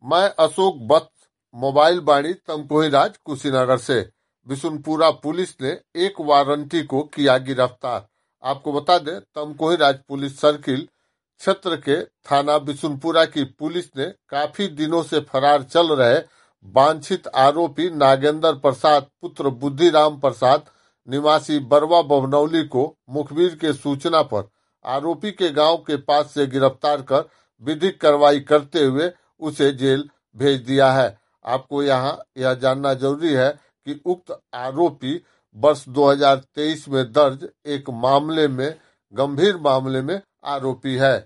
मैं अशोक वत्स, मोबाइल वाणी तमकुहीराज कुशीनगर से। बिशुनपुरा पुलिस ने एक वारंटी को किया गिरफ्तार। आपको बता दें, तमकुहीराज पुलिस सर्किल क्षेत्र के थाना बिशुनपुरा की पुलिस ने काफी दिनों से फरार चल रहे वांछित आरोपी नागेंद्र प्रसाद पुत्र बुद्धिराम प्रसाद निवासी बरवा बभनौली को मुखबिर के सूचना पर आरोपी के गांव के पास से गिरफ्तार कर विधिक कार्रवाई करते हुए उसे जेल भेज दिया है। आपको यहाँ यह जानना जरूरी है कि उक्त आरोपी वर्ष 2023 में दर्ज एक मामले में गंभीर मामले में आरोपी है।